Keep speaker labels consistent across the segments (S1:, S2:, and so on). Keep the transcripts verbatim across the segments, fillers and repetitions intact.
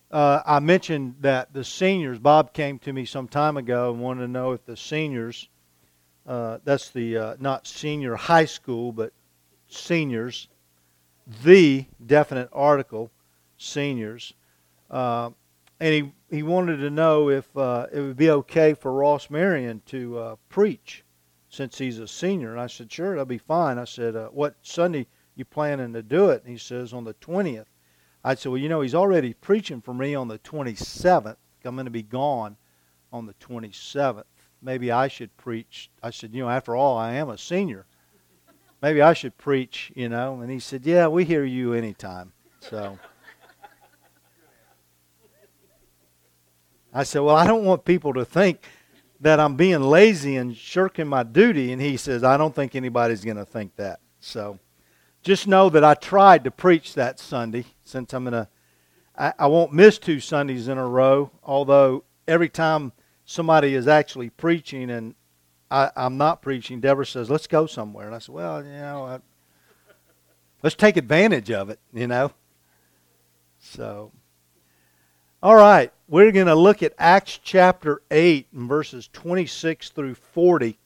S1: uh, I mentioned that the seniors, Bob came to me some time ago and wanted to know if the seniors, uh, that's the, uh, not senior high school, but seniors, the definite article, seniors. Uh, and he, he wanted to know if uh, it would be okay for Ross Marion to uh, preach since he's a senior. And I said, sure, that'll be fine. I said, uh, what Sunday you planning to do it? And he says, on the twentieth. I said, well, you know, he's already preaching for me on the twenty-seventh. I'm going to be gone on the twenty-seventh. Maybe I should preach. I said, you know, after all, I am a senior. Maybe I should preach, you know. And he said, yeah, we hear you anytime. So I said, well, I don't want people to think that I'm being lazy and shirking my duty. And he says, I don't think anybody's going to think that. So just know that I tried to preach that Sunday, since I'm going to, I, I won't miss two Sundays in a row, although every time somebody is actually preaching and I, I'm not preaching, Deborah says, let's go somewhere. And I said, well, you know, I, let's take advantage of it, you know. So, all right, we're going to look at Acts chapter eight and verses twenty-six through forty.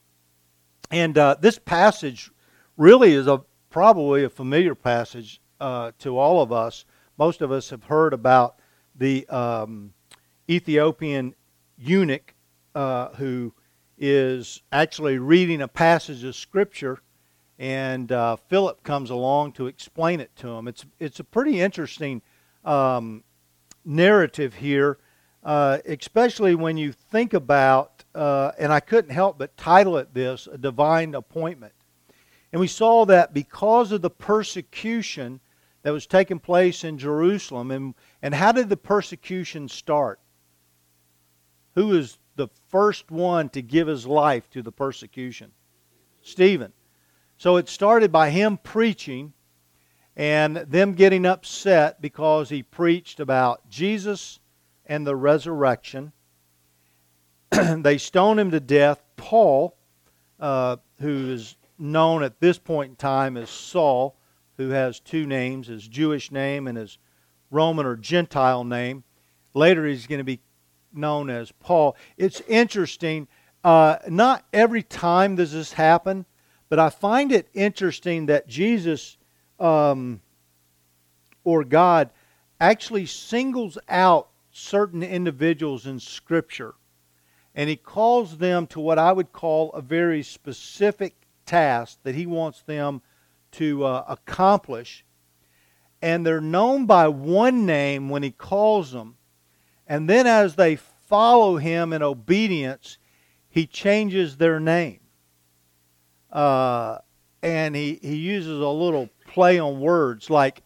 S1: And uh, this passage really is a probably a familiar passage uh, to all of us. Most of us have heard about the um, Ethiopian eunuch uh, who is actually reading a passage of Scripture, and uh, Philip comes along to explain it to him. It's it's a pretty interesting um, narrative here, uh, especially when you think about, uh, and I couldn't help but title it this, A Divine Appointment. And we saw that because of the persecution that was taking place in Jerusalem, and, and how did the persecution start? Who was the first one to give his life to the persecution? Stephen. So it started by him preaching and them getting upset because he preached about Jesus and the resurrection. They stoned him to death. Paul, uh, who is known at this point in time as Saul, who has two names, his Jewish name and his Roman or Gentile name. Later he's going to be known as Paul. It's interesting. Uh, not every time does this happen, but I find it interesting that Jesus um, or God actually singles out certain individuals in Scripture, and He calls them to what I would call a very specific task that He wants them to uh, accomplish. And they're known by one name when He calls them. And then as they follow Him in obedience, He changes their name. Uh, and he, he uses a little play on words, like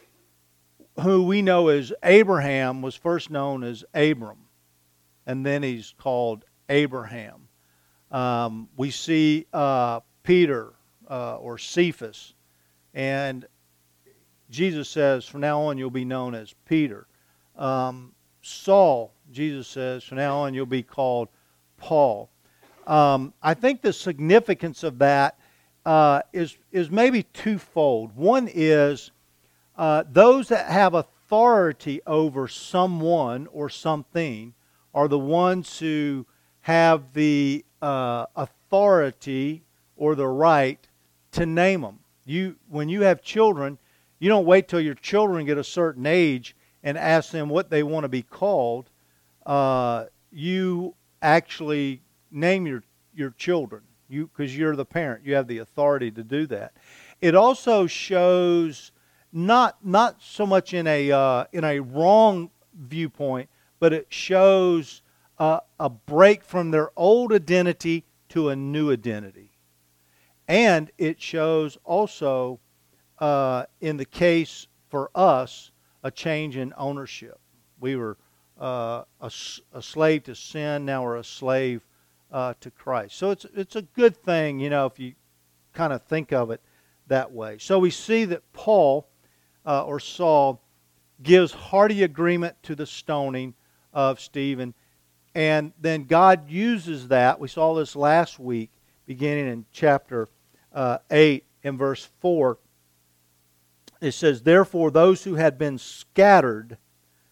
S1: who we know as Abraham was first known as Abram. And then he's called Abraham. Um, we see uh, Peter uh, or Cephas. And Jesus says, from now on you'll be known as Peter. Um, Saul, Jesus says, from now on you'll be called Paul. Um, I think the significance of that uh, is, is maybe twofold. One is uh, those that have authority over someone or something are the ones who have the uh, authority or the right to name them. You, when you have children, you don't wait till your children get a certain age and ask them what they want to be called. Uh, you actually name your, your children, you because you're the parent. You have the authority to do that. It also shows not not so much in a uh, in a wrong viewpoint, but it shows uh, a break from their old identity to a new identity. And it shows also, uh, in the case for us, a change in ownership. We were uh, a, a slave to sin, now we're a slave uh, to Christ. So it's it's a good thing, you know, if you kind of think of it that way. So we see that Paul, uh, or Saul, gives hearty agreement to the stoning of Stephen. And then God uses that. We saw this last week, beginning in chapter uh, eight and verse four. It says, therefore those who had been scattered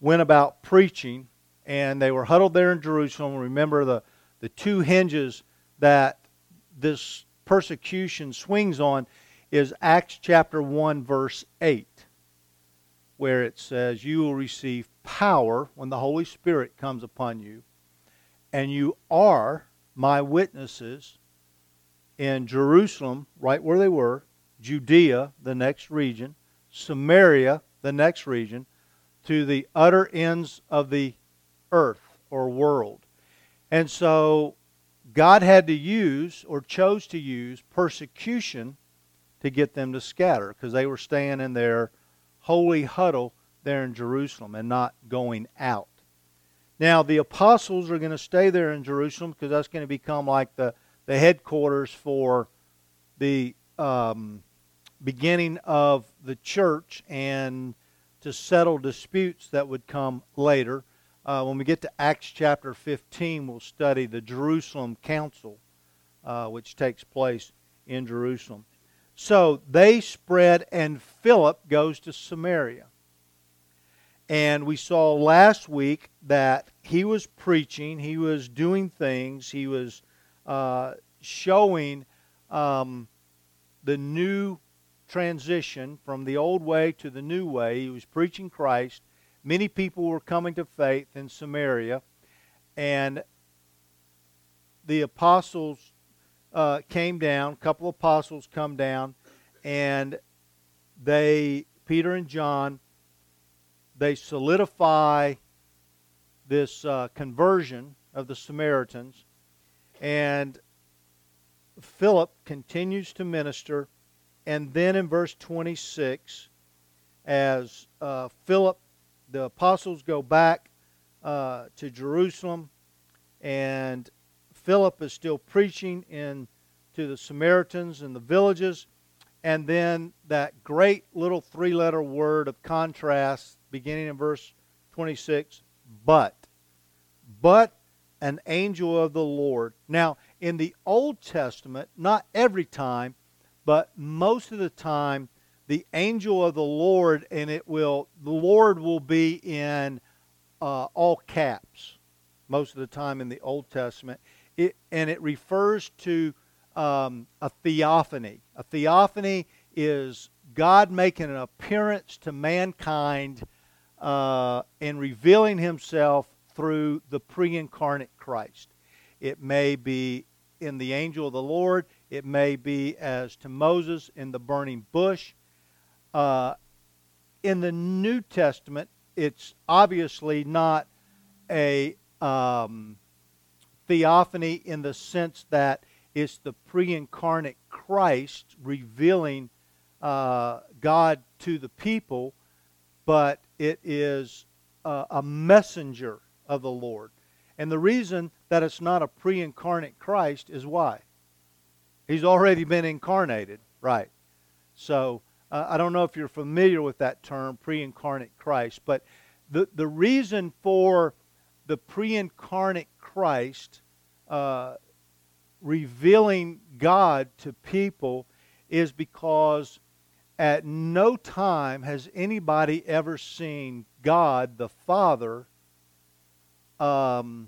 S1: went about preaching, and they were huddled there in Jerusalem. Remember, the, the two hinges that this persecution swings on is Acts chapter one, verse eight, where it says, you will receive power when the Holy Spirit comes upon you, and you are my witnesses in Jerusalem, right where they were, Judea, the next region, Samaria, the next region, to the utter ends of the earth or world. And so God had to use, or chose to use, persecution to get them to scatter, because they were staying in their holy huddle there in Jerusalem and not going out. Now, the apostles are going to stay there in Jerusalem because that's going to become like the, the headquarters for the um, beginning of the church and to settle disputes that would come later. Uh, when we get to Acts chapter fifteen, we'll study the Jerusalem Council, uh, which takes place in Jerusalem. So they spread, and Philip goes to Samaria. And we saw last week that he was preaching, he was doing things, he was uh, showing um, the new transition from the old way to the new way. He was preaching Christ. Many people were coming to faith in Samaria. And the apostles uh, came down, a couple of apostles come down, and they, Peter and John, they solidify this uh, conversion of the Samaritans, and Philip continues to minister. And then in verse twenty-six, as uh, Philip, the apostles go back uh, to Jerusalem, and Philip is still preaching in to the Samaritans in the villages, and then that great little three-letter word of contrast, beginning in verse twenty-six, but. But an angel of the Lord. Now, in the Old Testament, not every time, but most of the time, the angel of the Lord, and it will, the Lord will be in uh, all caps most of the time in the Old Testament. It, and it refers to um, a theophany. A theophany is God making an appearance to mankind uh, and revealing himself through the pre-incarnate Christ. It may be in the angel of the Lord. It may be as to Moses in the burning bush. Uh, in the New Testament, it's obviously not a um, theophany in the sense that it's the pre-incarnate Christ revealing uh, God to the people, but it is uh, a messenger of the Lord. And the reason that it's not a pre-incarnate Christ is why? He's already been incarnated, right? So, uh, I don't know if you're familiar with that term, pre-incarnate Christ, but the, the reason for the pre-incarnate Christ uh, revealing God to people is because at no time has anybody ever seen God the Father um,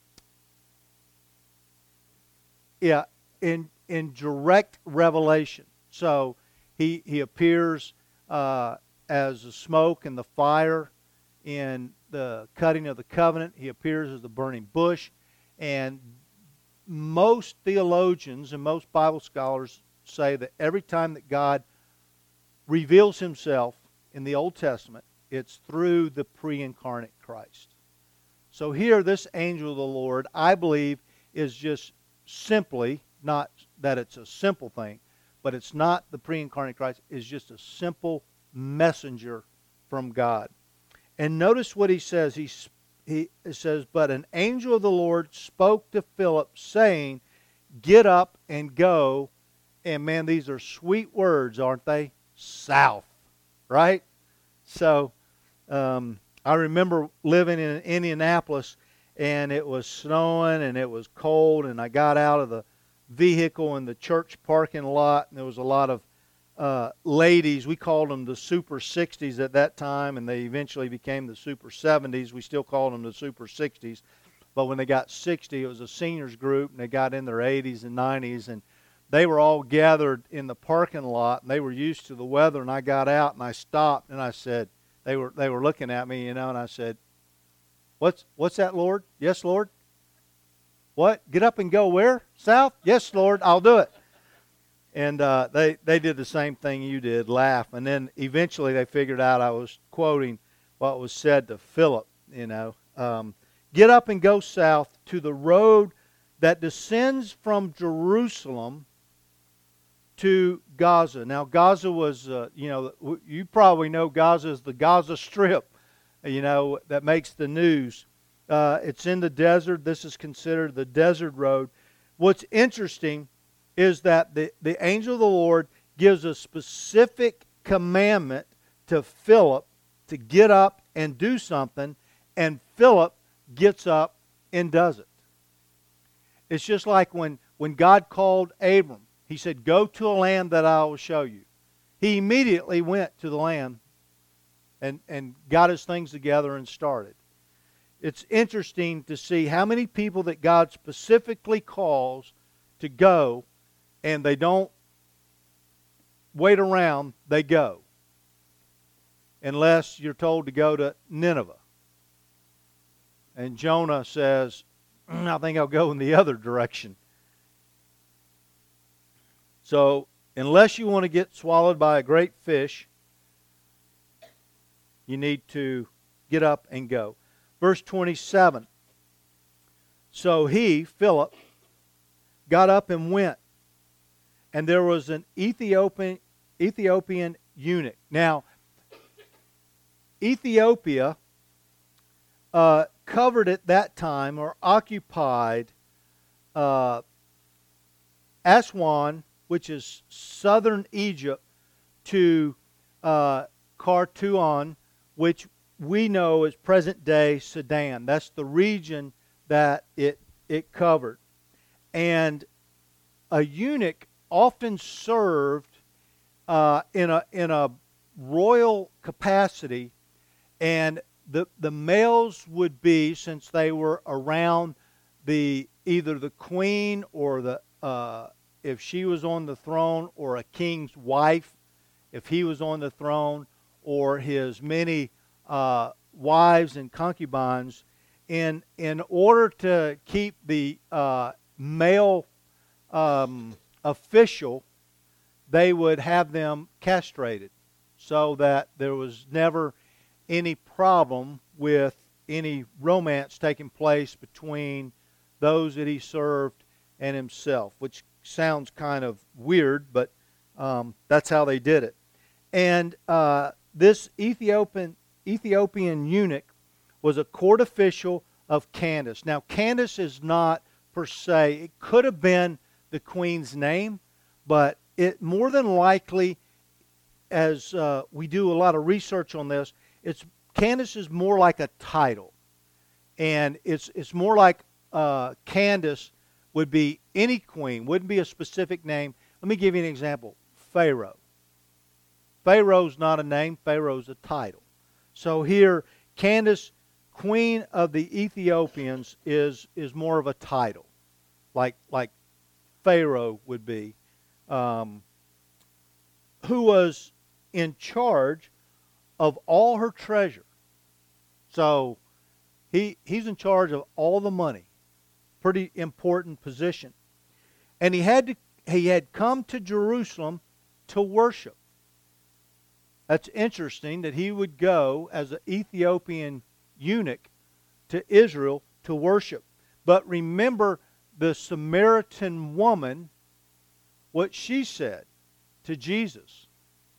S1: yeah, in in direct revelation. So he he appears uh, as the smoke and the fire in the cutting of the covenant. He appears as the burning bush, and most theologians and most Bible scholars say that every time that God reveals himself in the Old Testament, it's through the pre-incarnate Christ. So here, this angel of the Lord, I believe, is just simply, not that it's a simple thing, but it's not the pre-incarnate Christ, it's just a simple messenger from God. And notice what he says. He, he says, but an angel of the Lord spoke to Philip, saying, get up and go. And man, these are sweet words, aren't they? South, right? So, um, I remember living in Indianapolis, and it was snowing, and it was cold, and I got out of the vehicle in the church parking lot, and there was a lot of uh, ladies. We called them the Super sixties at that time, and they eventually became the Super seventies. We still called them the Super sixties. But when they got sixty, it was a seniors group, and they got in their eighties and nineties, and they were all gathered in the parking lot, and they were used to the weather. And I got out, and I stopped, and I said, they were they were looking at me, you know, and I said, what's what's that, Lord? Yes, Lord. What? Get up and go where? South? Yes, Lord, I'll do it. And uh, they, they did the same thing you did, laugh. And then eventually they figured out I was quoting what was said to Philip, you know. Um, Get up and go south to the road that descends from Jerusalem to Gaza. Now, Gaza was, uh, you know, you probably know Gaza is the Gaza Strip, you know, that makes the news. Uh, it's in the desert. This is considered the desert road. What's interesting is that the, the angel of the Lord gives a specific commandment to Philip to get up and do something, and Philip gets up and does it. It's just like when, when God called Abram. He said, go to a land that I will show you. He immediately went to the land and, and got his things together and started. It's interesting to see how many people that God specifically calls to go, and they don't wait around, they go. Unless you're told to go to Nineveh. And Jonah says, I think I'll go in the other direction. So, unless you want to get swallowed by a great fish, you need to get up and go. Verse twenty-seven. So he, Philip, got up and went. And there was an Ethiopian, Ethiopian eunuch. Now, Ethiopia uh, covered at that time, or occupied, uh, Aswan, which is southern Egypt, to uh, Khartoum, which we know as present-day Sudan. That's the region that it it covered. And a eunuch often served uh, in a in a royal capacity, and the the males would be, since they were around the either the queen or the uh, if she was on the throne, or a king's wife, if he was on the throne, or his many uh, wives and concubines, in in order to keep the uh, male um, official, they would have them castrated, so that there was never any problem with any romance taking place between those that he served and himself, which sounds kind of weird, but um, that's how they did it. And uh, this Ethiopian Ethiopian eunuch was a court official of Candace. Now, Candace is not per se, it could have been the queen's name, but it more than likely, as uh, we do a lot of research on this, it's Candace is more like a title, and it's it's more like uh, Candace would be any queen, wouldn't be a specific name. Let me give you an example. Pharaoh. Pharaoh's not a name. Pharaoh's a title. So here, Candace, Queen of the Ethiopians, is is more of a title, like like Pharaoh would be, um, who was in charge of all her treasure. So he he's in charge of all the money. Pretty important position. And he had to he had come to Jerusalem to worship. That's interesting that he would go as an Ethiopian eunuch to Israel to worship. But remember the Samaritan woman, what she said to Jesus.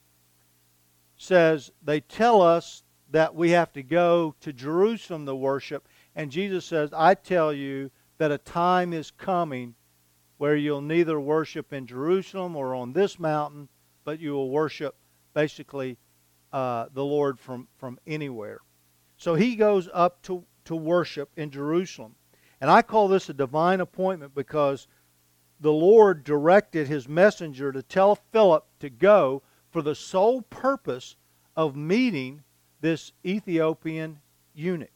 S1: Says, they tell us that we have to go to Jerusalem to worship. And Jesus says, I tell you that a time is coming where you'll neither worship in Jerusalem or on this mountain, but you will worship basically uh, the Lord from, from anywhere. So he goes up to, to worship in Jerusalem. And I call this a divine appointment because the Lord directed his messenger to tell Philip to go, for the sole purpose of meeting this Ethiopian eunuch.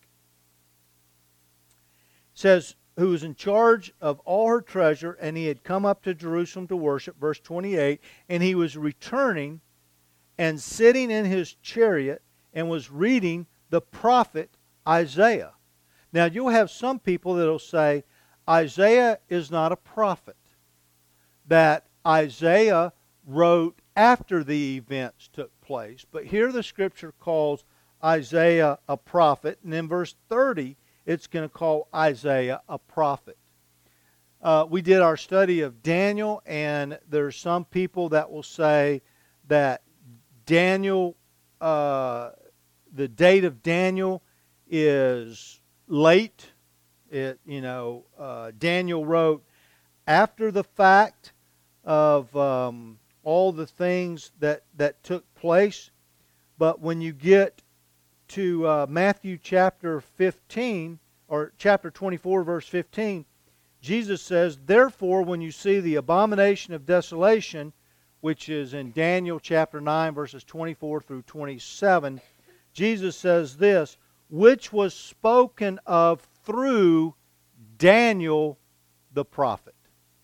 S1: It says, who was in charge of all her treasure, and he had come up to Jerusalem to worship, verse twenty-eight, and he was returning and sitting in his chariot and was reading the prophet Isaiah. Now you'll have some people that will say, Isaiah is not a prophet, that Isaiah wrote after the events took place. But here the Scripture calls Isaiah a prophet, and in verse thirty, it's going to call Isaiah a prophet. Uh, we did our study of Daniel, and there's some people that will say that Daniel, uh, the date of Daniel is late. It, you know, uh, Daniel wrote after the fact of um, all the things that, that took place. But when you get to uh, Matthew chapter fifteen, or chapter twenty-four, verse fifteen, Jesus says, therefore, when you see the abomination of desolation, which is in Daniel chapter nine, verses twenty-four through twenty-seven, Jesus says this, which was spoken of through Daniel the prophet.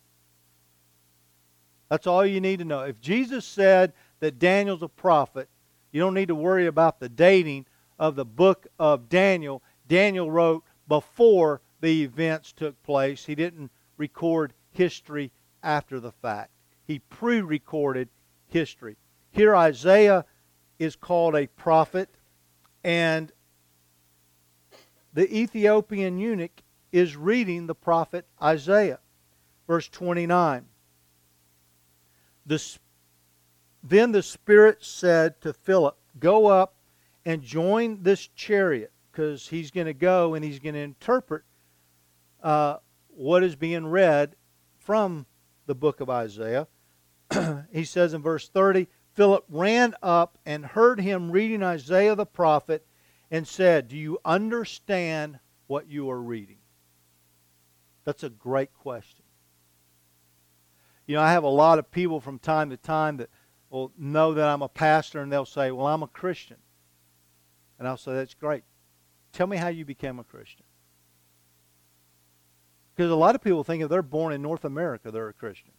S1: That's all you need to know. If Jesus said that Daniel's a prophet, you don't need to worry about the dating of the book of Daniel. Daniel wrote before the events took place. He didn't record history after the fact. He pre-recorded history. Here Isaiah is called a prophet, and the Ethiopian eunuch is reading the prophet Isaiah. Verse twenty-nine. The, then the Spirit said to Philip, go up and join this chariot, because he's going to go and he's going to interpret uh, what is being read from the book of Isaiah. He says in verse thirty, Philip ran up and heard him reading Isaiah the prophet and said, do you understand what you are reading? That's a great question. You know, I have a lot of people from time to time that will know that I'm a pastor, and they'll say, well, I'm a Christian. And I'll say, that's great. Tell me how you became a Christian. Because a lot of people think if they're born in North America, they're a Christian.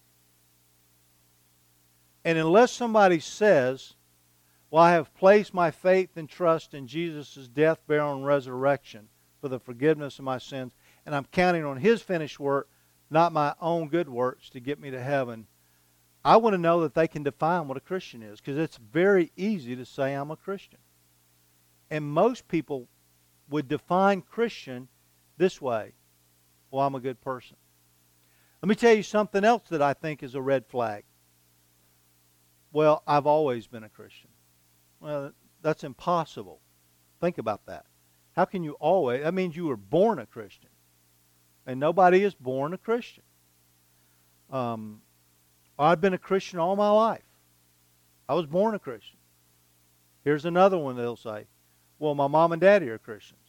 S1: And unless somebody says, well, I have placed my faith and trust in Jesus' death, burial, and resurrection for the forgiveness of my sins, and I'm counting on His finished work, not my own good works, to get me to heaven, I want to know that they can define what a Christian is, because it's very easy to say I'm a Christian. And most people would define Christian this way. Well, I'm a good person. Let me tell you something else that I think is a red flag. Well, I've always been a Christian. Well, that's impossible. Think about that. How can you always? That means you were born a Christian. And nobody is born a Christian. Um, I've been a Christian all my life. I was born a Christian. Here's another one they'll say, well, my mom and daddy are Christians.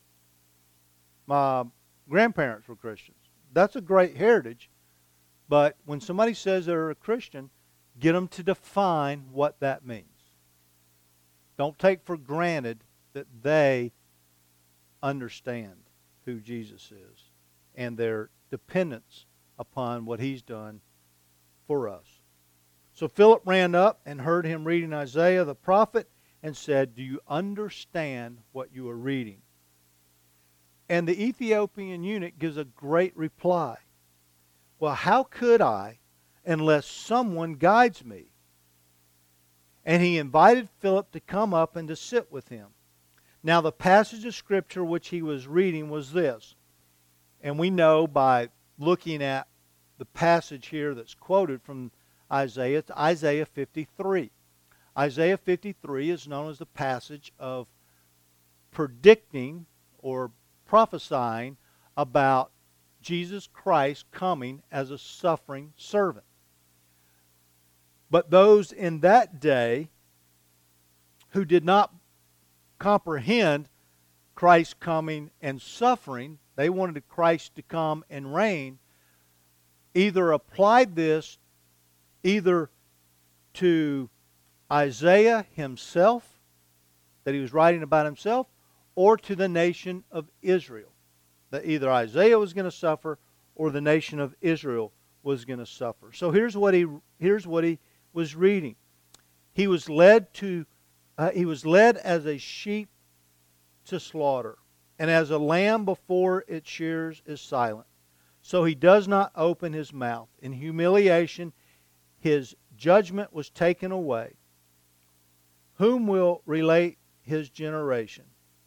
S1: My grandparents were Christians. That's a great heritage. But when somebody says they're a Christian, get them to define what that means. Don't take for granted that they understand who Jesus is and their dependence upon what He's done for us. So Philip ran up and heard him reading Isaiah the prophet and said, do you understand what you are reading? And the Ethiopian eunuch gives a great reply. Well, how could I unless someone guides me? And he invited Philip to come up and to sit with him. Now the passage of Scripture which he was reading was this. And we know by looking at the passage here that's quoted from Isaiah, it's Isaiah fifty-three. Isaiah fifty-three is known as the passage of predicting or prophesying about Jesus Christ coming as a suffering servant. But those in that day who did not comprehend Christ's coming and suffering, they wanted Christ to come and reign, either applied this either to Isaiah himself, that he was writing about himself, or to the nation of Israel. That either Isaiah was going to suffer or the nation of Israel was going to suffer. So here's what he here's what he was reading. He was led to uh, he was led as a sheep to slaughter, and as a lamb before its shears is silent. So he does not open his mouth. In humiliation, his judgment was taken away. Whom will relate his generation?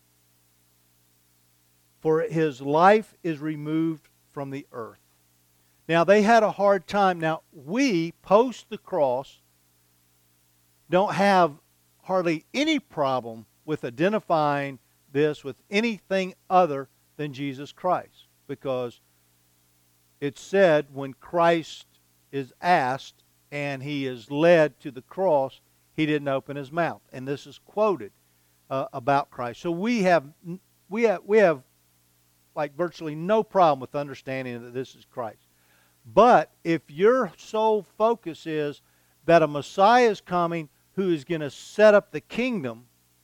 S1: For his life is removed from the earth. Now, they had a hard time. Now, we, post the cross, don't have hardly any problem with identifying this with anything other than Jesus Christ. Because it's said when Christ is asked and he is led to the cross, he didn't open his mouth. And this is quoted uh, about Christ. So we have, we have, we have like virtually no problem with understanding that this is Christ. But if your sole focus is that a Messiah is coming who is going to set up the kingdom,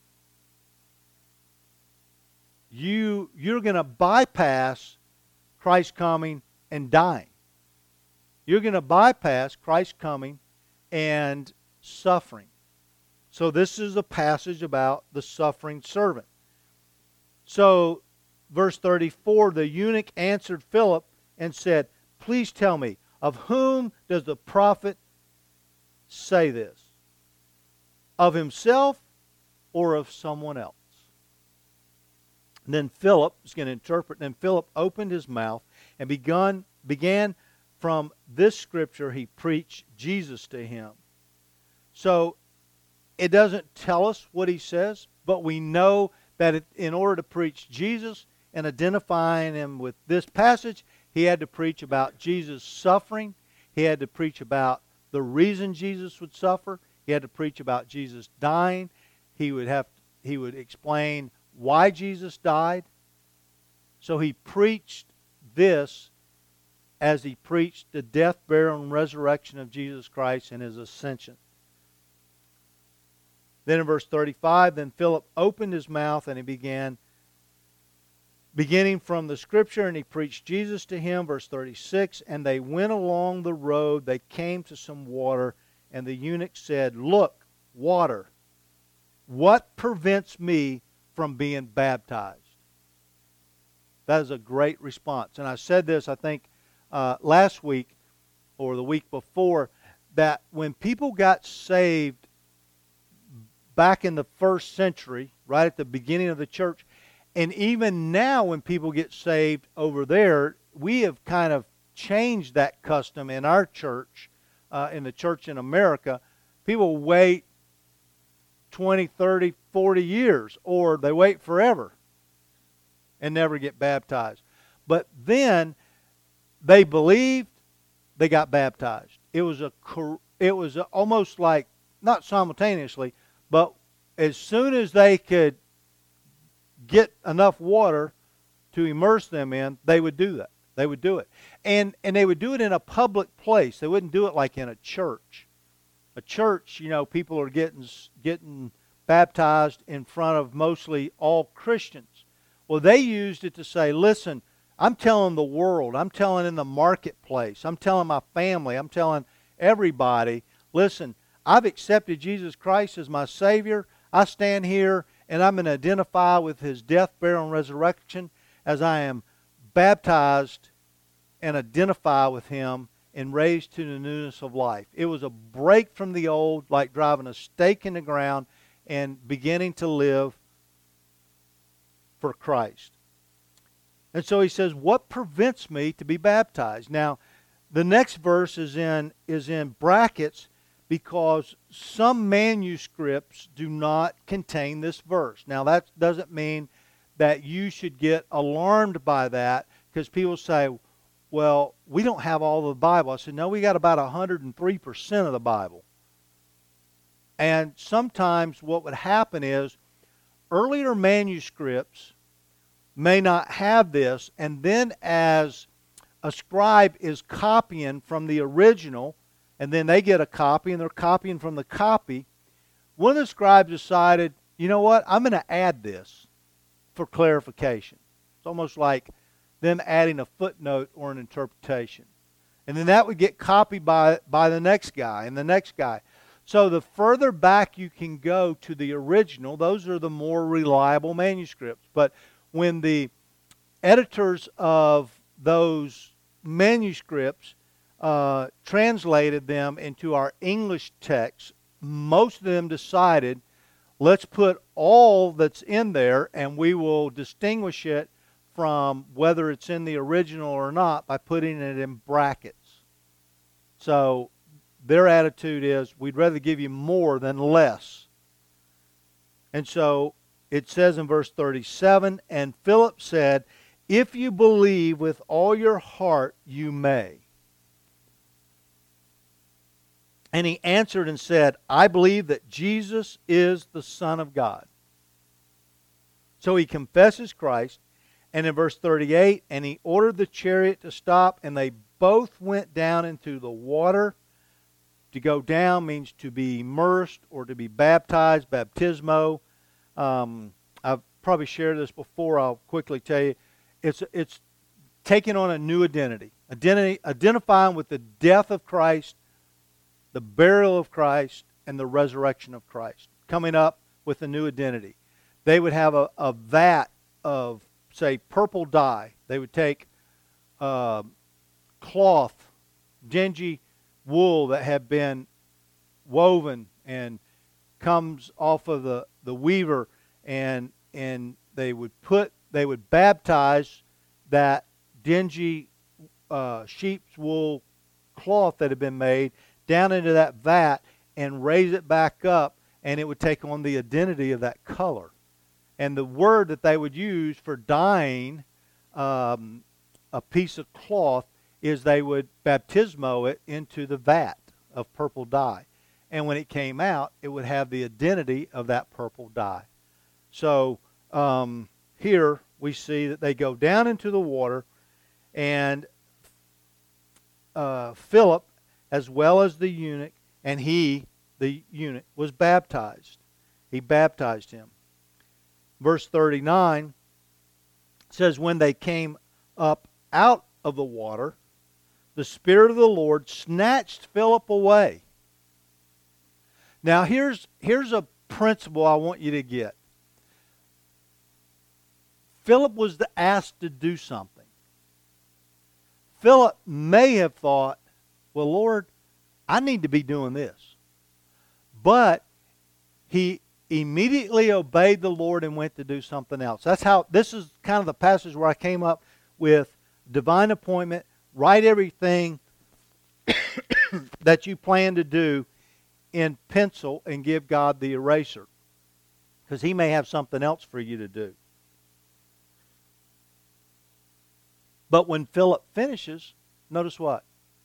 S1: you, you're going to bypass Christ coming and dying. You're going to bypass Christ coming and suffering. So this is a passage about the suffering servant. So, verse thirty-four, the eunuch answered Philip and said, "Please tell me, of whom does the prophet say this? Of himself or of someone else?" And then Philip is going to interpret. And then Philip opened his mouth and begun, began from this scripture, he preached Jesus to him. So it doesn't tell us what he says, but we know that it, in order to preach Jesus and identifying him with this passage, he had to preach about Jesus' suffering. He had to preach about the reason Jesus would suffer. He had to preach about Jesus dying. He would have he would explain why Jesus died. So he preached this as he preached the death, burial, and resurrection of Jesus Christ and his ascension. Then in verse thirty-five, then Philip opened his mouth and he began, beginning from the scripture, and he preached Jesus to him. Verse thirty-six, and they went along the road, they came to some water, and the eunuch said, "Look, water, what prevents me from being baptized?" That is a great response. And I said this, I think, uh, last week or the week before, that when people got saved back in the first century, right at the beginning of the church, and even now when people get saved over there, we have kind of changed that custom in our church, uh, in the church in America. People wait twenty, thirty, forty years, or they wait forever and never get baptized. But then they believed, they got baptized. It was a it was a, almost like, not simultaneously, but as soon as they could get enough water to immerse them in, they would do that. They would do it. And and they would do it in a public place. They wouldn't do it like in a church. A church, you know, people are getting getting baptized in front of mostly all Christians. Well, they used it to say, listen, I'm telling the world, I'm telling in the marketplace, I'm telling my family, I'm telling everybody, listen, I've accepted Jesus Christ as my Savior. I stand here and I'm going to identify with his death, burial, and resurrection as I am baptized and identify with him and raised to the newness of life. It was a break from the old, like driving a stake in the ground and beginning to live for Christ. And so he says, what prevents me to be baptized? Now, the next verse is in is in brackets because some manuscripts do not contain this verse. Now, that doesn't mean that you should get alarmed by that, because people say, well, we don't have all of the Bible. I said, no, we got about one hundred three percent of the Bible. And sometimes what would happen is earlier manuscripts may not have this, and then as a scribe is copying from the original, and then they get a copy, and they're copying from the copy, one of the scribes decided, you know what, I'm going to add this for clarification. It's almost like them adding a footnote or an interpretation. And then that would get copied by, by the next guy and the next guy. So the further back you can go to the original, those are the more reliable manuscripts. But when the editors of those manuscripts uh, translated them into our English text, most of them decided, let's put all that's in there and we will distinguish it from whether it's in the original or not by putting it in brackets. So their attitude is, we'd rather give you more than less. And so it says in verse thirty-seven, and Philip said, if you believe with all your heart, you may. And he answered and said, I believe that Jesus is the Son of God. So he confesses Christ. And in verse thirty-eight, and he ordered the chariot to stop, and they both went down into the water. To go down means to be immersed or to be baptized, baptismo. Um, I've probably shared this before. I'll quickly tell you. It's, it's taking on a new identity. Identity, identifying with the death of Christ, the burial of Christ, and the resurrection of Christ. Coming up with a new identity. They would have a, a vat of, say, purple dye. They would take uh, cloth, dingy wool that had been woven and comes off of the, the weaver, and and they would put they would baptize that dingy uh, sheep's wool cloth that had been made down into that vat and raise it back up, and it would take on the identity of that color. And the word that they would use for dyeing um, a piece of cloth is they would baptismo it into the vat of purple dye. And when it came out, it would have the identity of that purple dye. So um, here we see that they go down into the water, and uh, Philip, as well as the eunuch, and he, the eunuch, was baptized. He baptized him. Verse thirty-nine says, when they came up out of the water, the Spirit of the Lord snatched Philip away. Now here's, here's a principle I want you to get. Philip was asked to do something. Philip may have thought, well, Lord, I need to be doing this. But he immediately obeyed the Lord and went to do something else. That's how, this is kind of the passage where I came up with divine appointment. Write everything that you plan to do in pencil and give God the eraser, because He may have something else for you to do. But when Philip finishes, notice what?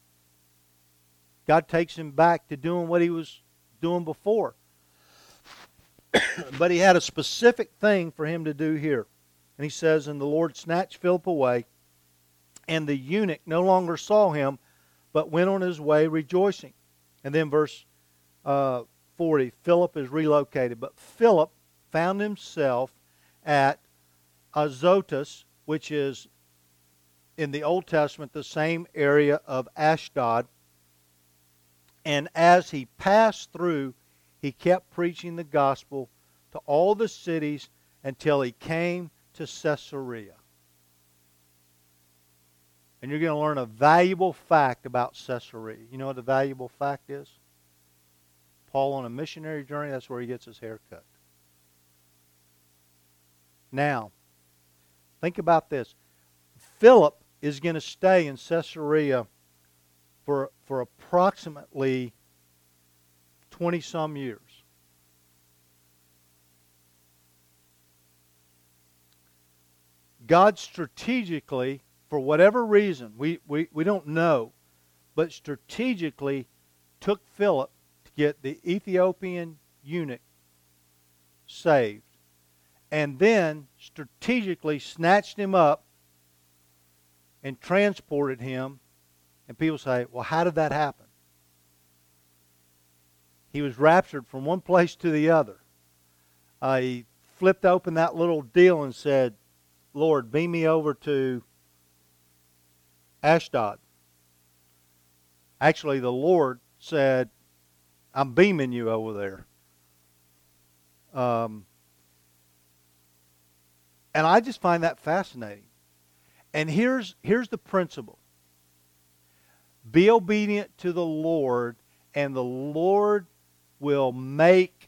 S1: God takes him back to doing what he was doing before. But he had a specific thing for him to do here. And he says, and the Lord snatched Philip away, and the eunuch no longer saw him, but went on his way rejoicing. And then verse uh, forty, Philip is relocated. But Philip found himself at Azotus, which is in the Old Testament the same area of Ashdod. And as he passed through, he kept preaching the gospel to all the cities until he came to Caesarea. And you're going to learn a valuable fact about Caesarea. You know what the valuable fact is? Paul on a missionary journey, that's where he gets his hair cut. Now, think about this. Philip is going to stay in Caesarea for, for approximately twenty-some years. God strategically, for whatever reason, we, we, we don't know, but strategically took Philip to get the Ethiopian eunuch saved, and then strategically snatched him up and transported him. And people say, well, how did that happen? He was raptured from one place to the other. Uh, he flipped open that little deal and said, Lord, beam me over to Ashdod. Actually, the Lord said, I'm beaming you over there. Um, and I just find that fascinating. And here's, here's the principle. Be obedient to the Lord, and the Lord will make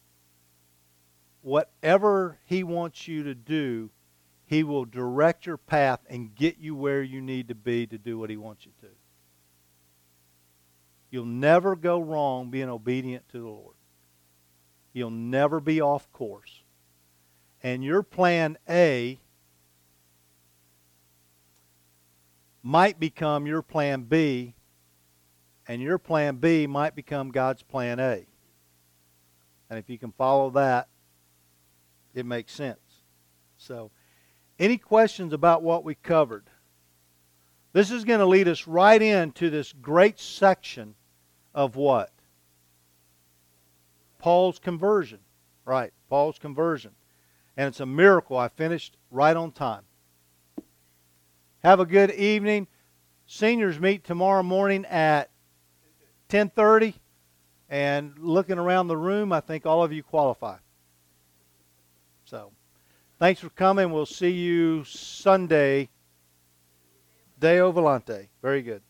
S1: whatever He wants you to do, He will direct your path and get you where you need to be to do what He wants you to. You'll never go wrong being obedient to the Lord. You'll never be off course. And your plan A might become your plan B, and your plan B might become God's plan A. And if you can follow that, it makes sense. So, any questions about what we covered? This is going to lead us right into this great section of what? Paul's conversion. Right, Paul's conversion. And it's a miracle. I finished right on time. Have a good evening. Seniors meet tomorrow morning at ten thirty. And looking around the room, I think all of you qualify. So, thanks for coming. We'll see you Sunday. Deo Volante. Very good.